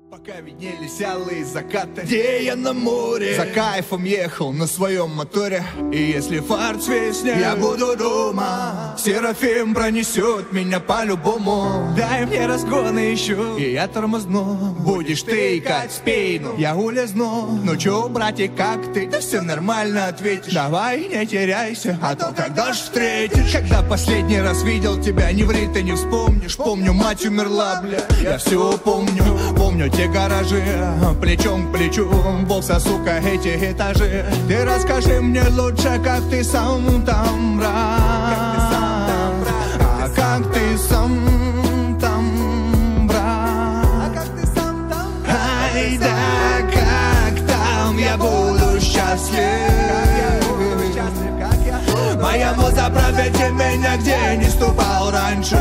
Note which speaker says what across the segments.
Speaker 1: Пока виднелись алые закаты, где я на море, за кайфом ехал на своем моторе. И если фарт свистнет, я буду дома. Серафим пронесет меня по-любому. Дай мне разгоны еще, и я тормозну. Будешь ты икать в спину, я улизну. Ну чё, братик, как ты? Да все нормально, ответишь. Давай не теряйся, а то когда ж встретишь. Когда последний раз видел тебя, не ври, ты не вспомнишь. Помню, мать умерла, бля, я все помню. Помню те гаражи, плечом к плечу, бокса, сука, эти этажи. Ты расскажи мне лучше, как ты сам там, брат. А как ты сам там, брат. Ай, да, как там я буду счастлив. Моя муза, проведи меня, где не ступал раньше.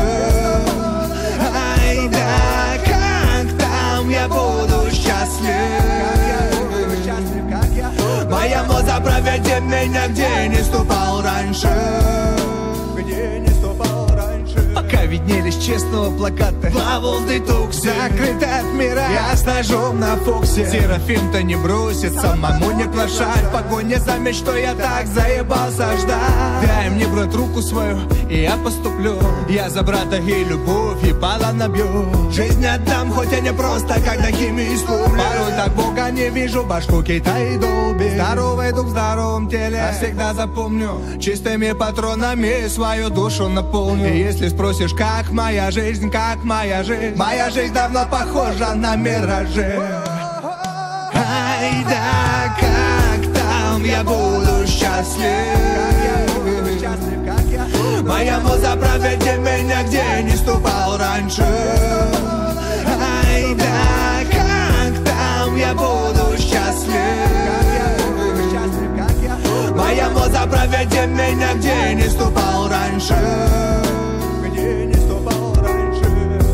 Speaker 1: Ай, да, как там я буду счастлив. Моя муза, проведи меня, где не ступал раньше. Где не ступал раньше. Пока виднелись честного плаката, плавал детоксе, закрытый от мира, я с ножом на фоксе. Серафим-то не бросит, самому не плашать. В погоне за мечтой я так заебался ждать. Дай мне, брат, руку свою, и я поступлю. Я за брата и любовь ебало набью. Жизнь отдам, хоть и не просто, когда химию сломлю. Порой так Бога не вижу, башку Китай долби. Здоровый дух в здоровом теле, я всегда запомню. Чистыми патронами свою душу наполню. И если спросишь, как моя жизнь, моя жизнь давно похожа на миражи. Ай, да, как там я буду счастлив. Моя муза, проведи меня, где не ступал раньше. Ай, да, как там я буду счастлив. Моя муза, проведи меня, где не ступал раньше. Где не ступал раньше.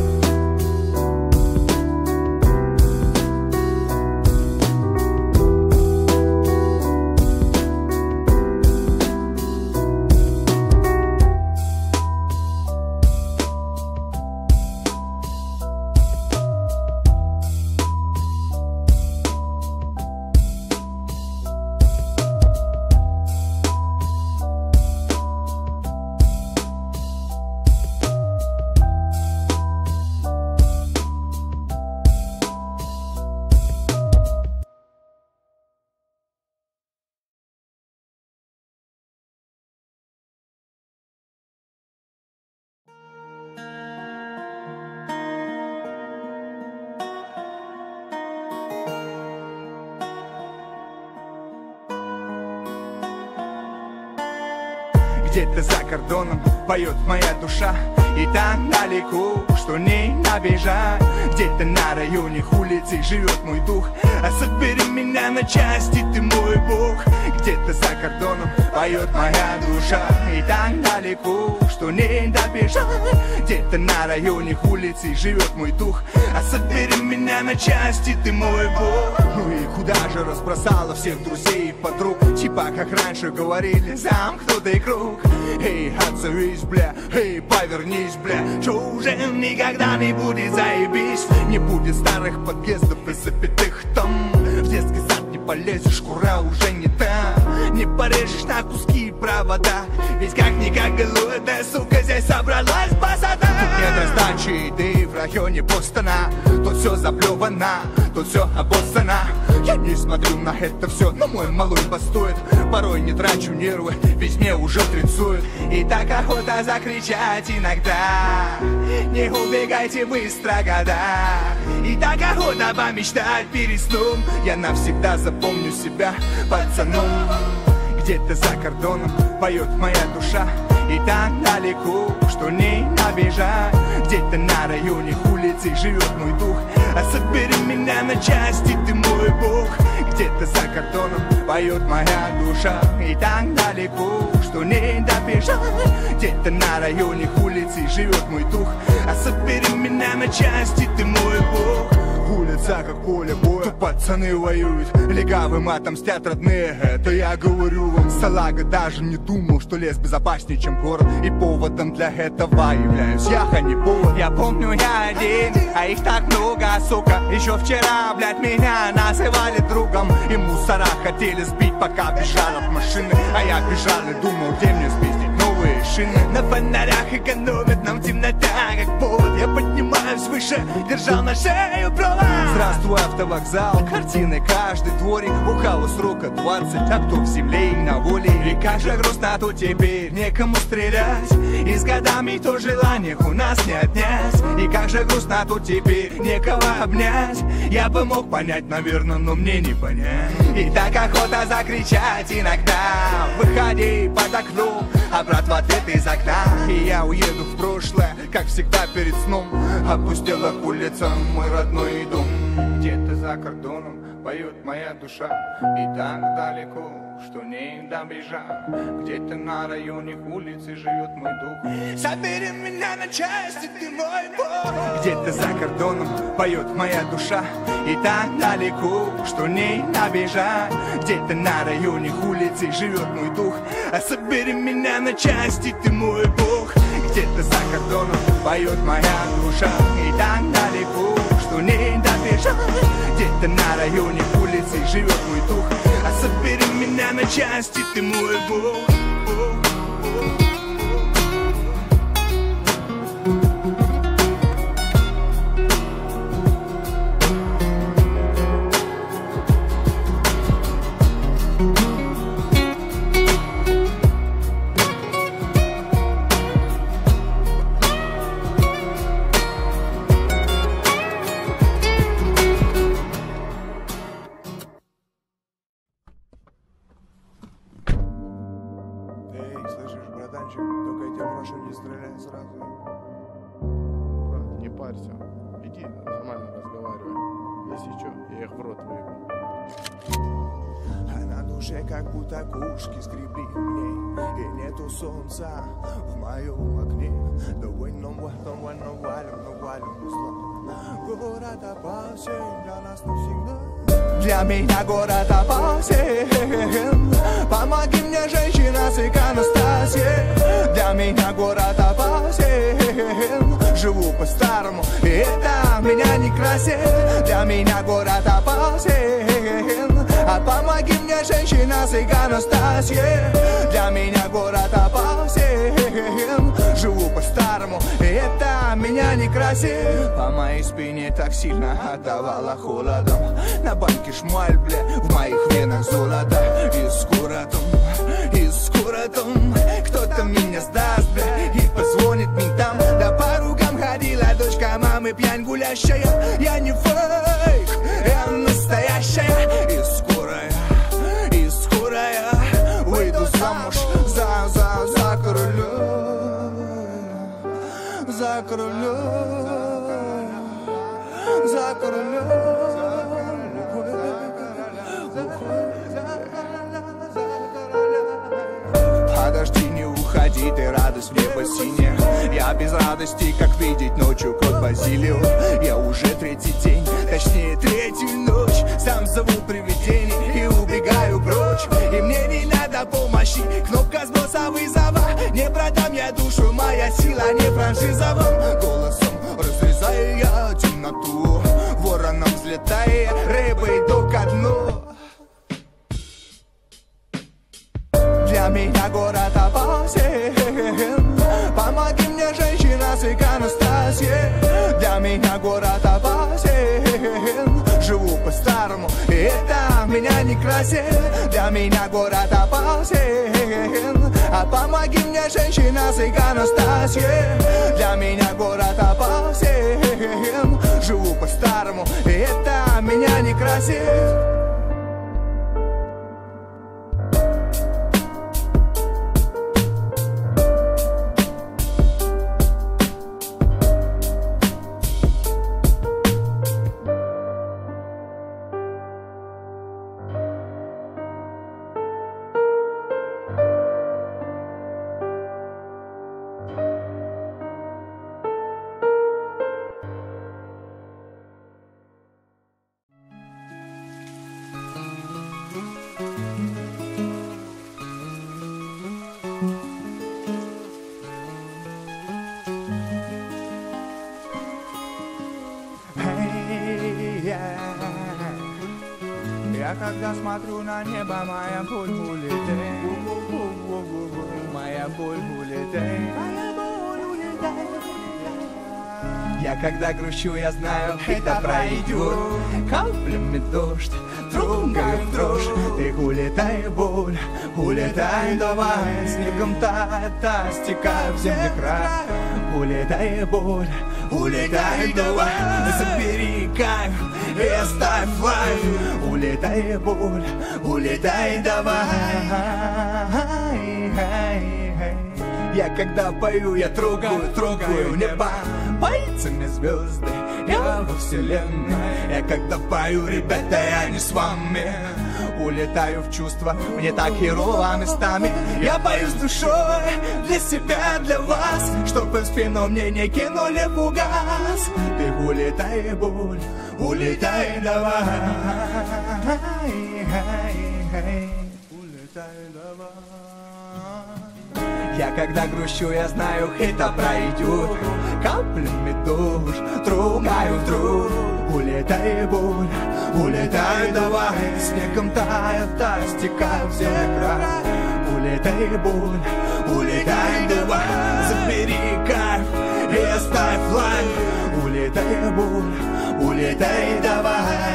Speaker 1: Где-то за кордоном поет моя душа, и так далеко, что не набежать. Где-то на районе улицы живет мой дух, а собери меня на части, ты мой Бог. Где-то за кордоном поет моя душа, и так далеко, что не добежать. Где-то на районе улицы живет мой дух, а собери меня на части, ты мой Бог. Ну и куда же разбросала всех друзей и подруг? Типа как раньше говорили, замкнутый круг. Эй, отзовись, бля, эй, повернись, бля. Чё уже никогда не будет, заебись. Не будет старых подъездов и запятых там. В детский сад не полезешь, шкура уже не та. Не порежешь на куски провода. Ведь как-никак голодная сука здесь собралась посада. Тут нет раздачи, да и в районе Бостона. Тут все заплевано, тут все обоссано. Я не смотрю на это все, но мой малой бастует. Порой не трачу нервы, ведь мне уже тридцует. И так охота закричать иногда. Не убегайте быстро, года. И так охота помечтать перед сном. Я навсегда запомню себя пацаном. Где-то за кордоном поет моя душа, и так далеко, что не набежать. Где-то на районе улицы живет мой дух, а собери меня на части, ты мой Бог. Где-то за кордоном поет моя душа, и так далеко, что не добежать. Где-то на районе улицы живет мой дух, а собери меня на части, ты мой Бог. Улица улица как поле боя. Тут пацаны воюют, легавым отомстят родные. Это я говорю вам, салага. Даже не думал, что лес безопаснее, чем город. И поводом для этого являюсь я, а не повод. Я помню, я один, а их так много, сука. Еще вчера, блядь, меня называли другом. И мусора хотели сбить, пока бежал от машины. А я бежал и думал, где мне спиздить новые шины. На фонарях экономят нам темнота как повод. Я поднимаюсь выше, держал на шею провод. Здравствуй, автовокзал, картины каждый дворик. У кого срока 20, а кто в земле и на воле. И как же грустно тут теперь, некому стрелять. И с годами то желание у нас не отнять. И как же грустно тут теперь, некого обнять. Я бы мог понять, наверное, но мне не понять. И так охота закричать иногда. Выходи под окном, а брат в ответ из окна. И я уеду в прошлое, как всегда перед сном. Опустела к улицам мой родной дом. Где-то за кордоном поет моя душа. И так далеко, что не добежать. Где-то на районе улицы живет мой дух. Собери меня на части, ты мой Бог. Где-то за кордоном поет моя душа. И так далеко, что не добежать. Где-то на районе улицы живет мой дух. А собери меня на части, ты мой Бог. Где-то за кордоном поет моя душа. И так далеко, что не добежать. Где-то на районе улицы живет мой дух. А собери меня на части, ты мой Бог.
Speaker 2: Только я тебя прошу, не стреляй сразу.
Speaker 3: Брат, не парься. Иди, нормально разговаривай. Если что, я их в рот выебу.
Speaker 2: А на душе как будто кошки скребли мне. И нету солнца в моем окне. Давай нам валим зло. Город опасен для нас навсегда. Для меня город опасен. Помоги мне, женщина с иконостасией. Для меня город опасен. Живу по-старому, и это меня не красит. Для меня город опасен. А помоги мне, женщина с иконостасией. Для меня город опасен. Живу по-старому, и это меня не красит. По моей спине так сильно отдавало холодом. На банке шмаль, бля, в моих венах золото. И скоро там кто-то меня сдаст, бля, и позвонит ментам. Да по ругам ходила дочка мамы пьянь гулящая. Я не фейк, я настоящая. И скоро я выйду замуж за короля. За короля. За короля. Подожди, не уходи, ты радость небо синяя. Я без радости, как видеть ночью кот Базилио. Я уже третий день, точнее третью ночь. Сам зову привидений и убегаю прочь. И мне не надо помощи, кнопка сброса вызова. Не продам я душу, моя сила не франшизовым голосом разрезаю я темноту, вороном взлетая, рыбой до ко дну. Для меня город опасен. Помоги мне, женщина с иконостасией. Для меня город опасен. Живу по-старому, и это меня не красит. Для меня город опасен. А помоги мне, женщина с иконостасией. Для меня город опасен. Живу по-старому, и это меня не красит.
Speaker 1: Я когда смотрю на небо, моя боль улетает. Моя боль улетает. Я когда грущу, я знаю, это пройдет. Каплями дождь, трогаю в дрожь. Ты улетай, боль, улетай, давай. Снегом тает, стекай в земный край. Улетай, боль, улетай, давай. Забери кайф и оставь лайф. Улетай, боль, улетай, давай. Я когда пою, я трогаю небо пальцами звезды, я во вселенной. Я когда пою, ребята, я не с вами. Улетаю в чувства, мне так херово местами. Я пою с душой, для себя, для вас, чтоб в спину мне не кинули фугас. Ты улетай, боль, улетай, давай. Улетай, давай. Я когда грущу, я знаю, это пройдет. Каплями дождь, трогаю вдруг. Улетай, боль, улетай, давай. Снегом тает, стекай в земный край. Улетай, боль, улетай, давай. Забери кайф и оставь лайф. Улетай, боль, улетай, давай.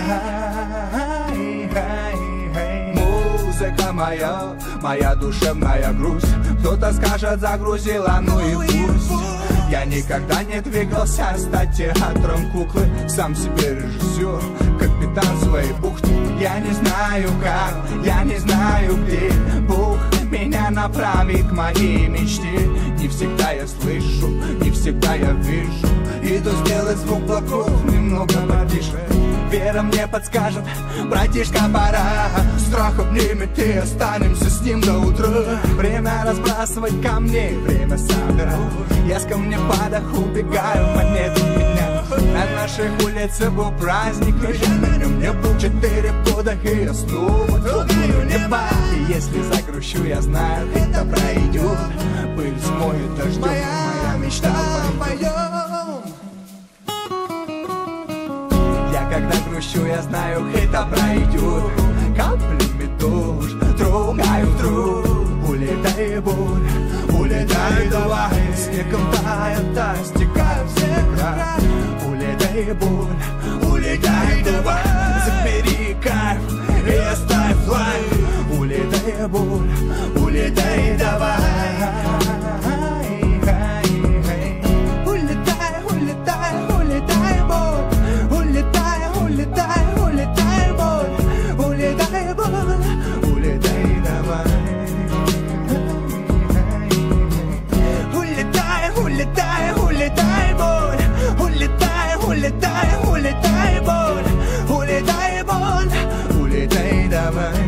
Speaker 1: Музыка моя, моя душевная грусть. Кто-то скажет, загрузила, ну и пусть. Я никогда не двигался стать театром куклы. Сам себе режиссер, капитан своей бухты. Я не знаю как, я не знаю где Бог меня направит к моей мечте. Не всегда я слышу, не всегда я вижу. Иду сделать звук вокруг немного потише. Вера мне подскажет, братишка, пора. Страх обнимет и останемся с ним до утра. Время разбрасывать камни, время собирать. Я с камнепадах убегаю, монеты меня. На наших улицах был праздник, мне был 4 года, и я снова трогаю небо. И если загрущу, я знаю, это пройдет. Пыль смоет дождем, моя мечта пойдет. Когда грущу, я знаю, это пройдет. Каплями дождь, трогаю вдруг. Улетай, боль, улетай, давай. Снегом тает, стекай в земный край. Улетай, боль, улетай, давай. Забери кайф и оставь лайф. Улетай, боль, улетай, давай. Улетай, улетай, улетай, боль. Улетай, улетай, улетай, боль. Улетай, боль, улетай, давай. Улетай, улетай, улетай, боль. Улетай, улетай, улетай, боль. Улетай, боль, улетай, давай.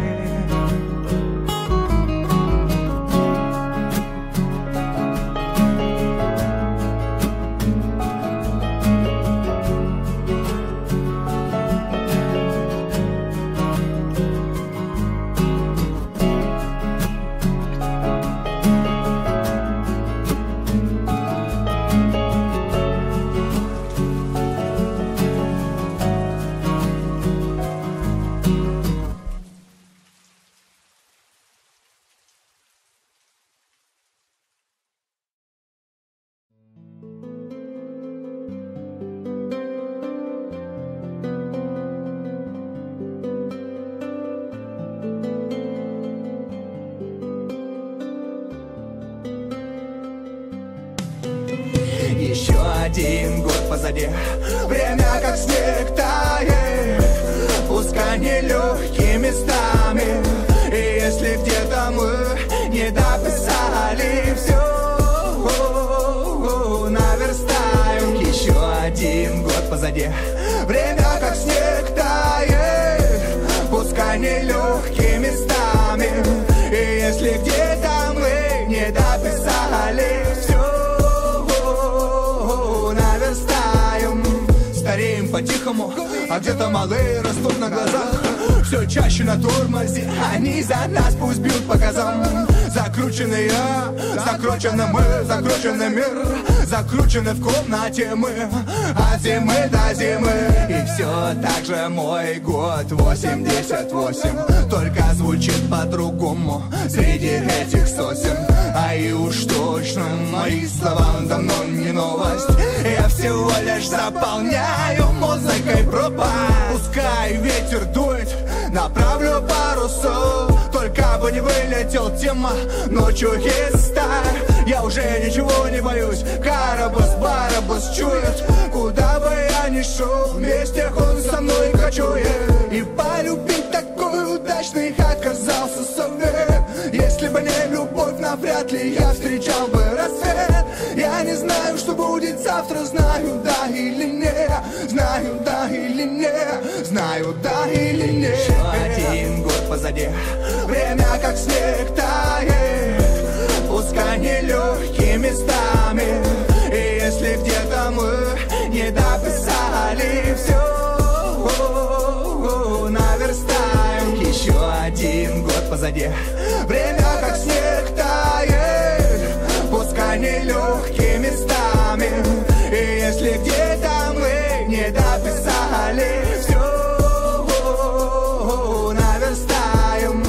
Speaker 1: Еще один год позади, время как снег тает, пускай нелегкими местами. И если где-то мы не дописали все, наверстаем. Еще один год позади, время как снег тает, пускай нелегкими местами. И если где-то мы не дописали все, наверстаем. Стареем по-тихому, а где-то малые растут на глазах. все чаще на тормозе. Они за нас пусть бьют по газам. Закрученные, закручены мы, закрученный мир. Закручены в комнате мы от зимы до зимы. И все так же мой год 88, только звучит по-другому среди этих сосен. А и уж точно мои слова давно не новость. Я всего лишь заполняю музыкой пропасть. Пускай ветер дует, направлю парусов. Только бы не вылетел тема, ночью хиста. Я уже ничего не боюсь, карабас, барабас чует. Куда бы я ни шел, вместе он со мной кочует. И полюбить такой удачный оказался совет. Если бы не любовь, навряд ли я встречал бы рассвет. Я не знаю, что будет завтра, знаю да или нет. Знаю да или нет, знаю да или нет. Еще один год позади, время как снег тает. Пускай нелегкими местами. И если где-то мы не дописали все, наверстаем. Еще один год позади, время как снег тает. Пускай нелегкими местами. И если где-то мы не дописали все, наверстаем.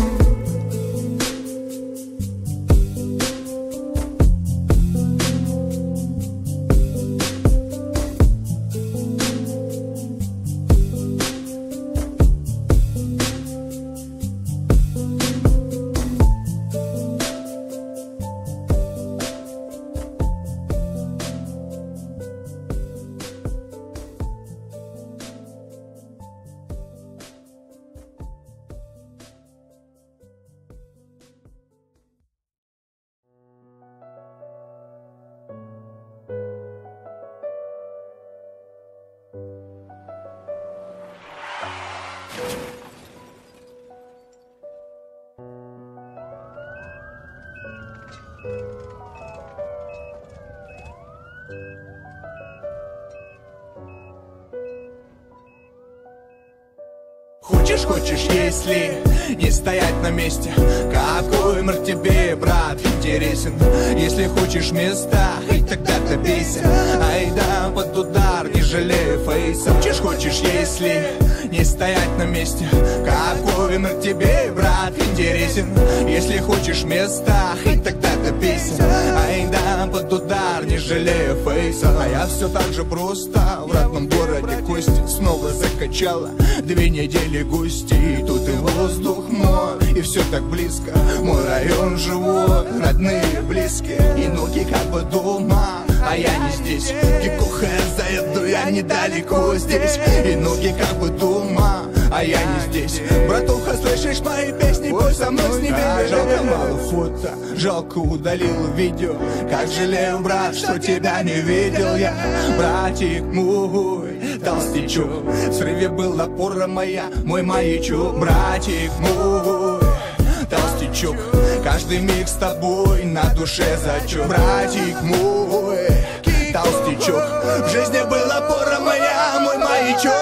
Speaker 1: Хочешь, если не стоять на месте. Какой мир тебе, брат, интересен? Если хочешь места, и тогда добейся. Айда под удар, не жалея фейса. Хочешь, если не стоять на месте. Какой мир тебе, брат, интересен? Если хочешь места, и тогда добейся. Айда под удар, не жалея фейса. А я все так же просто в родном городе кости снова закачала. 2 недели гостей, тут и воздух мой, и все так близко. Мой район живой, родные, близкие, и ноги как бы дома, а я не здесь. Кикуха заеду, я недалеко здесь, и ноги как бы дома, а я не здесь. Братуха, слышишь мои песни, пусть со мной с небес. Жалко мало фото, жалко удалил видео. Как жалею, брат, что тебя не видел я. Братик мой, толстячок, в срыве была опора моя, мой маячок. Братик мой, толстячок, каждый миг с тобой на душе зачет. Братик мой, толстячок, в жизни была опора моя, мой маячок.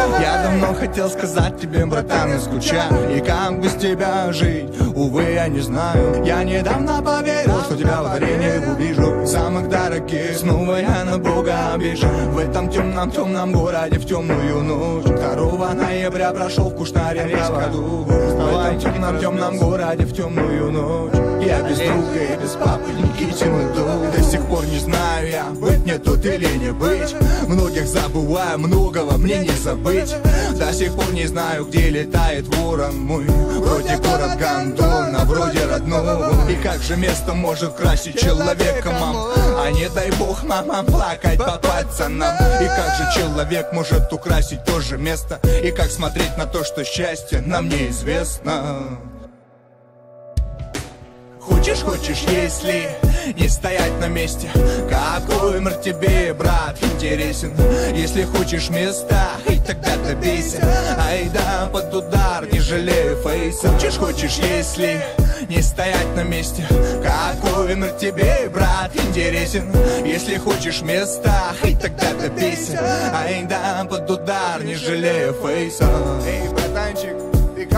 Speaker 1: Я давно хотел сказать тебе, братан, не скучай, и как без тебя жить, увы, я не знаю. Я недавно поверил, что тебя во дворе увижу, самых дорогих. Снова я на Бога обижен в этом темном городе в темную ночь. 2 ноября прошел в Кушнаре году. В этом темном городе в темную ночь. Я без друга и без папы Никитин иду. До сих пор не знаю я, быть мне тут или не быть. Многих забываю, многого мне не забыть. До сих пор не знаю, где летает ворон мой. Вроде город гондон, а вроде родного. И как же место может красить человека, мам? А не дай бог, мама, плакать по пацанам. И как же человек может украсить то же место? И как смотреть на то, что счастье нам неизвестно? Хочешь, если не стоять на месте. Какой мир тебе, брат, интересен? Если хочешь места, и тогда добейся. Айда под удар, не жалея фейса. Хочешь, если не стоять на месте. Какой мир тебе, брат, интересен? Если хочешь места, и тогда добейся. Айда под удар, не жалея фейса.
Speaker 2: Эй, братанчик, ты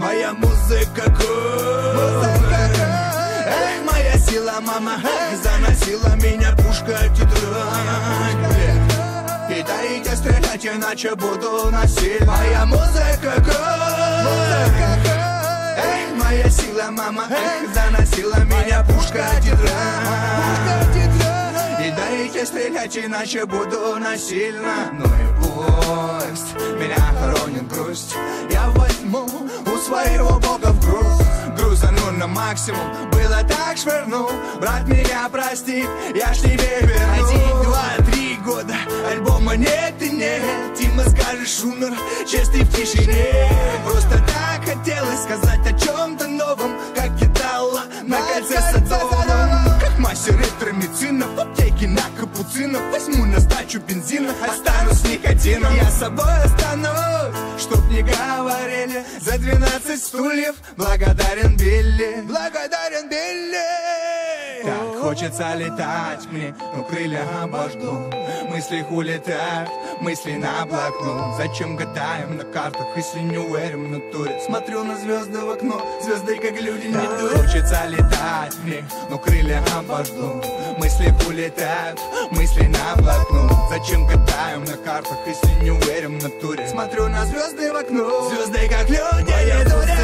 Speaker 1: моя музыка кровь. Эх, моя сила, мама, эх, заносила меня пушка тетрадь. И дайте стрелять, иначе буду насильно. Моя музыка кровь. Эх, моя сила, мама, эх, заносила меня пушка тетрадь. И дайте стрелять, иначе буду насильно. Ну и пусть меня хоронит грусть, я возьму у своего бога в груз. Грузану на максимум, было так швырнул. Брат, меня прости, я ж тебе верну. 1, 2, 3 года, альбома нет и нет. Тима, скажешь, умер, честный в тишине. Просто так хотелось сказать о чем-то новом, как гитала на кольце садовом. Как мастер ретромицина в аптеке на капуцинах. Возьму на сдачу бензина, останусь никотином. Я с собой останусь, чтоб не говорили. За 12 стульев благодарен Билли. Благодарен Билли. Так хочется летать мне, но крылья обожгу. Мысли улетают, мысли на блокнот. Зачем гадаем на картах, если не уверен в натуре? Смотрю на звезды в окно, звезды как люди не дуют. Хочется летать мне, но крылья обожгу. Мысли улетают, мысли на блокнот. Зачем гадаем на картах, если не уверен в натуре? Смотрю на звезды в окно, звезды как люди не дуют.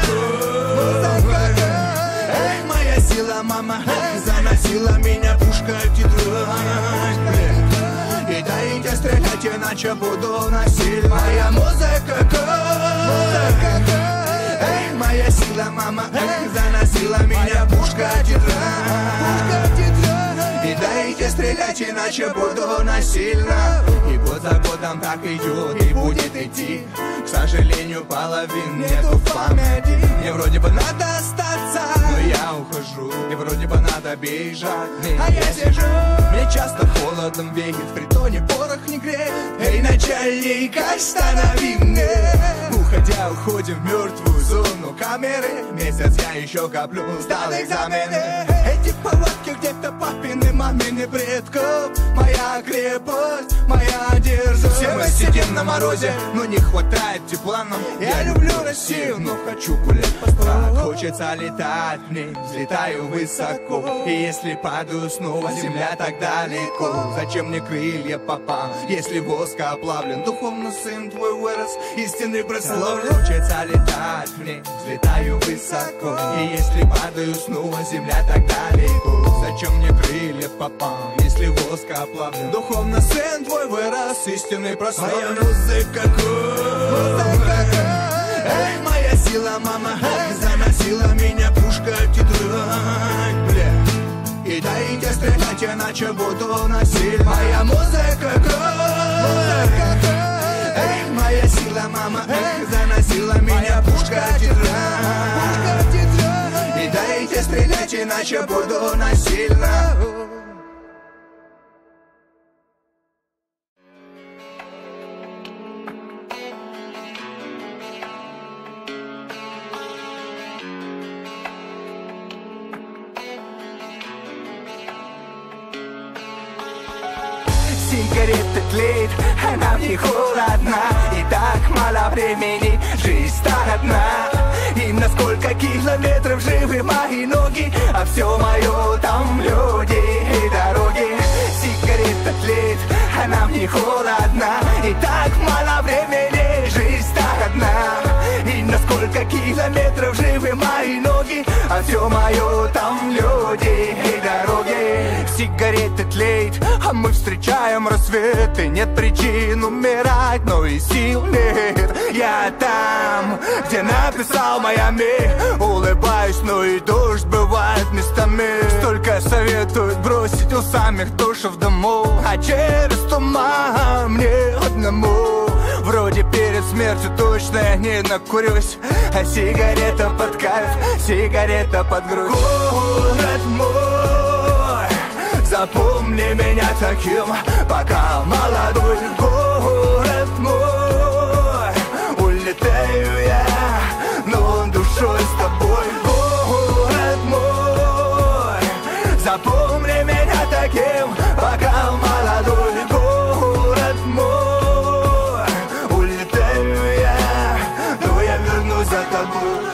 Speaker 1: Эх, моя сила, мама, эх, заносила меня пушка тетрадь. И дайте стрелять, иначе буду насильно. Моя музыка кровь. Эх, моя сила, мама, эх, заносила меня пушка тетрадь. И дайте стрелять, иначе буду насильно. И год за годом так идет и будет идти. К сожалению, половин нету в памяти. Мне вроде бы надо остаться, но я ухожу. И вроде бы надо бежать, а я сижу. Мне часто холодом веет, в притоне порох не греет. Эй, начальник, останови мне. Уходя, уходим в мертвую зону камеры. Месяц я еще коплю, сдал экзамены. Эти палатки где-то папины, мамины предков. Моя крепость, моя держава. Все мы сидим на морозе, но не хватает тепла нам. Я люблю Россию, но хочу гулять по странам. Хочется летать мне, взлетаю высоко. И если падаю снова, земля так далеко. Зачем мне крылья, папа, если воск оплавлен? Духовно сын твой вырос, истинный прославлен. Хочется летать мне, взлетаю высоко. И если падаю снова, земля так далеко. Зачем мне крылья, папа, если воск оплавлен? Духовно сын твой вырос, истинный прославлен. Моя музыка эх, моя сила, мама, эх, заносила меня пушка тетрадь. И дайте стрелять, иначе буду насильно. Моя музыка кровь. Эх, моя сила, мама, эх, заносила меня пушка тетрадь. И дайте стрелять, иначе буду насильно. Сигарета тлеет, она в них холодна. И так мало времени, жизнь так одна. И на сколько километров живы мои ноги, а все мое там люди и дороги. Сигарета тлеет, она в них холодна. И так мало времени, жизнь так одна. И на сколько километров живы мои ноги, а все мое там люди и дороги. Сигарета тлеет, а мы встречаем рассвет. И нет причин умирать, но и сил нет. Я там, где написал Майами. Улыбаюсь, но и дождь бывает местами. Столько советуют бросить у самих душ в дому. А через туман мне одному. Вроде перед смертью точно я не накурюсь. А сигарета под кайф, сигарета под грудь. Город мой, запомни меня таким, пока молодой. Город мой, улетаю я, но душой с тобой. Город мой, запомни меня таким, пока молодой. Город мой, улетаю я, но я вернусь за тобой.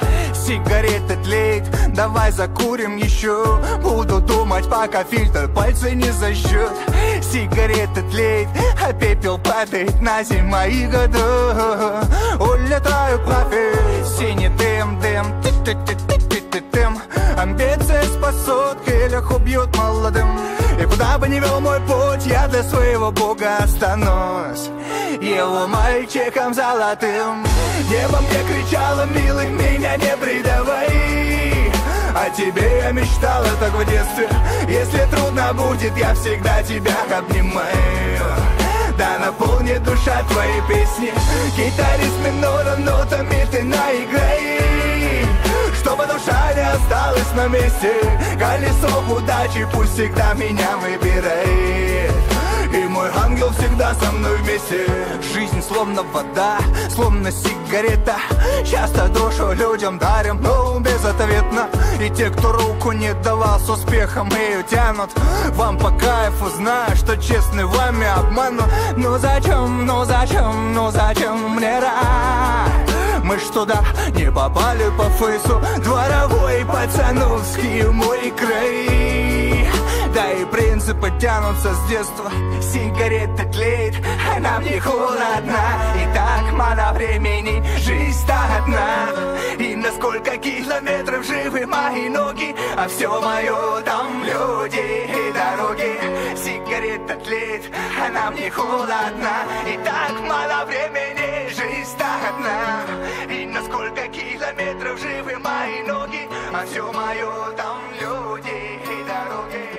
Speaker 1: тлеет. Давай закурим еще. Буду думать, пока фильтр пальцы не зажжет. Сигарета тлеет, а пепел падает на землю. Мои года улетаю к синий дым, дым. Амбиция спасут, келях убьют молодым. И куда бы ни вел мой путь, я для своего бога останусь его мальчиком золотым. Небо мне кричало: милый, меня не предавай. О тебе я мечтала так в детстве. Если трудно будет, я всегда тебя обнимаю. Да наполнит душа твои песни. Гитарист минором нотами ты наиграй, чтобы душа не осталась на месте. Колесо удачи пусть всегда меня выбирает, и мой ангел всегда со мной вместе. Жизнь словно вода, словно сигарета. Часто душу людям дарим, но безответно. И те, кто руку не давал, с успехом ее тянут. Вам по кайфу, знаю, что честный вами обманут. Ну зачем, ну зачем, ну зачем мне рай? Мы ж туда не попали по фейсу. Дворовой пацановский мой край. Да и принципы тянутся с детства. Сигарета тлеет, а нам не холодно. И так мало времени, жизнь-то одна. И на сколько километров живы мои ноги, а все мое там люди и дороги. Сигарета тлеет, а нам не холодно. И так мало времени, жизнь-то одна. И на сколько километров живы мои ноги, а все мое там люди и дороги.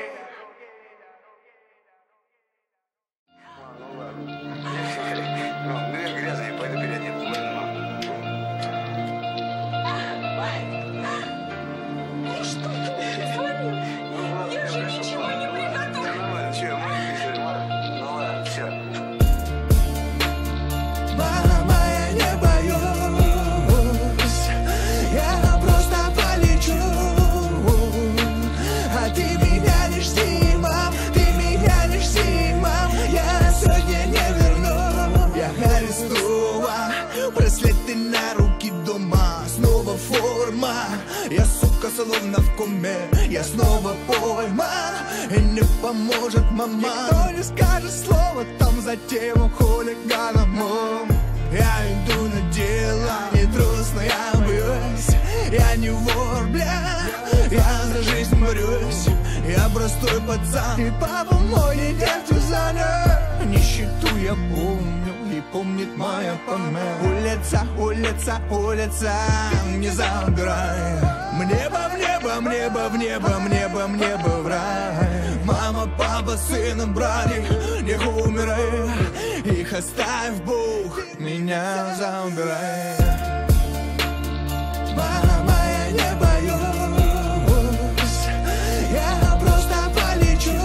Speaker 1: Я, сука, словно в коме, я снова пойман, и не поможет мама. Никто не скажет слово там за тем хулиганом. Я иду на дело, не трус, но я боюсь. Я не вор, бля, я за жизнь борюсь. Я простой пацан, и папа мой не нефтью занят. Нищету я помню, и помнит моя память. Улица, улица, улица, не забирай. Мне бы в небо, мне бы в небо, мне бы в небо в рай. Мама, папа, сын, братик, не умирай. Их оставь, Бог, меня забирай. Мама, я не боюсь, я просто полечу.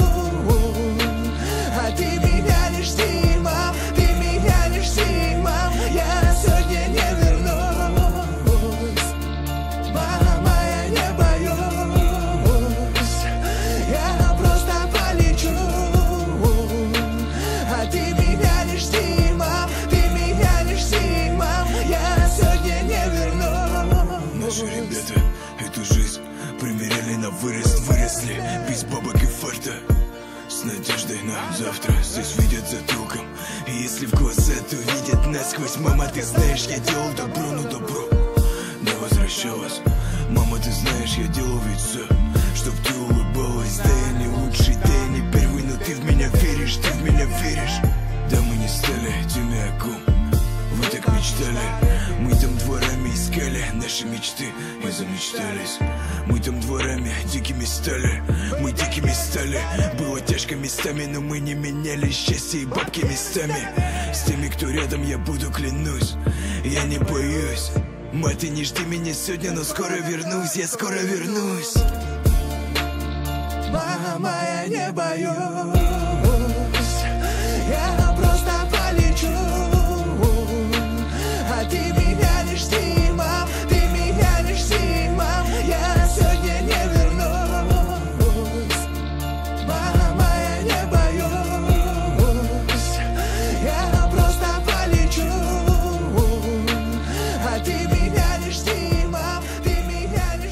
Speaker 1: А ты меня не жди, мам, ты меня не жди, мам. Я сегодня не вернусь. Мама, я не боюсь, я просто полечу. А ты меня не жди, мам, ты меня не жди, мам. Я сегодня не вернусь.
Speaker 4: Наши ребята эту жизнь примеряли на вырост, выросли без бабок и фарта. С надеждой на завтра здесь видят затылком. И если в глаза, то видят насквозь. Мама, ты знаешь, я делал добро, но добро не возвращалось. Мама, ты знаешь, я делал ведь все, чтоб ты улыбалась. Да я не лучший, да я не первый, но ты в меня веришь, ты в меня веришь. Да мы не стали теми, о ком вы так мечтали. Мы там дворами искали наши мечты и замечтались. Мы там дворами дикими стали, мы дикими стали. Было тяжко местами, но мы не меняли счастье и бабки местами. С теми, кто рядом, я буду, клянусь, я не боюсь. Мать, ты не жди меня сегодня, но скоро вернусь, я скоро вернусь.
Speaker 2: Мама, я не боюсь, я просто полечу. А ты меня не жди, мам, ты меня не жди, мам. Я сегодня не вернусь. Мама, я не боюсь, я просто полечу. А ты меня не жди, мам, ты меня не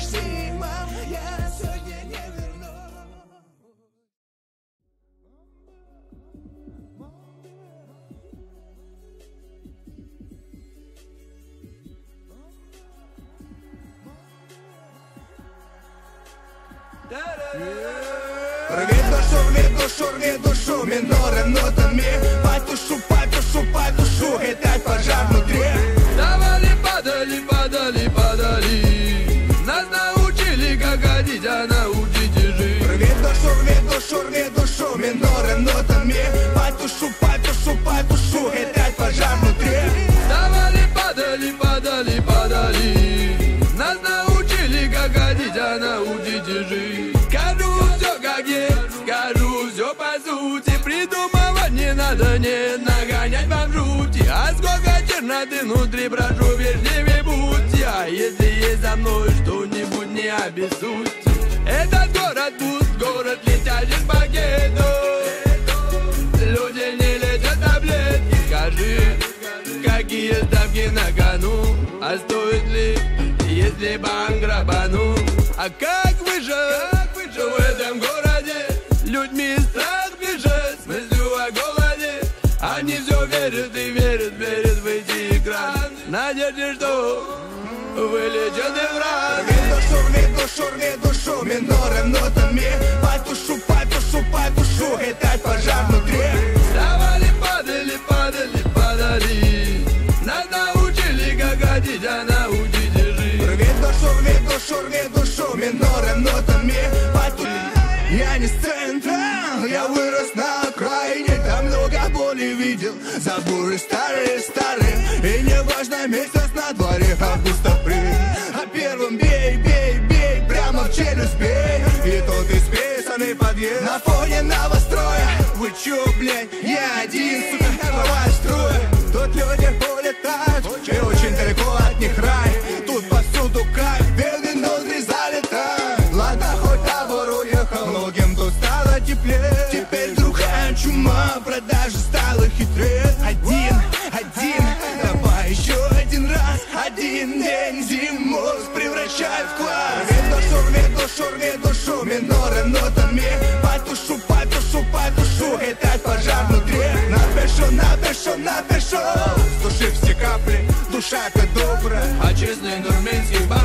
Speaker 1: Рви душу минором нотами. Потушу, гитать пожар внутри.
Speaker 5: Давали, падали. Нас научили, как ходить, а научите жить.
Speaker 1: Рви душу минором нотами. Потушу, гитать пожар внутри.
Speaker 5: Давали, падали. Нас научили, как ходить, а научите жить. Скажу все как есть, скажу все по сути. Придумывать не надо, не нагонять вам жути. А сколько черноты внутри, прошу, вежливее будьте. А если есть за мной что-нибудь, не обессудьте. Этот город пуст, город летящих пакетов. Люди не лечат таблетки. Скажи, какие ставки на кону? А стоит ли, если банк грабанул? А как выжить в этом городе? Людьми страх движет, с мыслью о голоде. Они все верят и верят в эти экраны. Надежде, что вылечат их раны.
Speaker 1: Рви душу минором нотами. Потушу, гитать пожар внутри.
Speaker 5: Давали, падали. Нас научили, как ходить, а научите жить.
Speaker 1: Рви душу минором нотами. Я не с центра, я вырос на окраине. Там много боли видел, заборы старые. И не важно месяц на дворе, август, апрель. А первым бей, прямо в челюсть бей. И тот исписанный подъезд на фоне новостроя. Вы чё, блядь, я один, сука, глава строя. Тут люди улетают, и очень далеко от них рай. Тут повсюду кайф, бедный ноздри залетают. Ладно, хоть табор уехал, многим тут стало теплее. Теперь другая чума, продажи стала хитрее. Один, давай еще один раз. Один день зимой превращает в класс. Рви душу минором нотами. Потушу, гитать пожар внутри. Напишу, стуши все капли. Душа-то добрая,
Speaker 5: А честный нурминский баб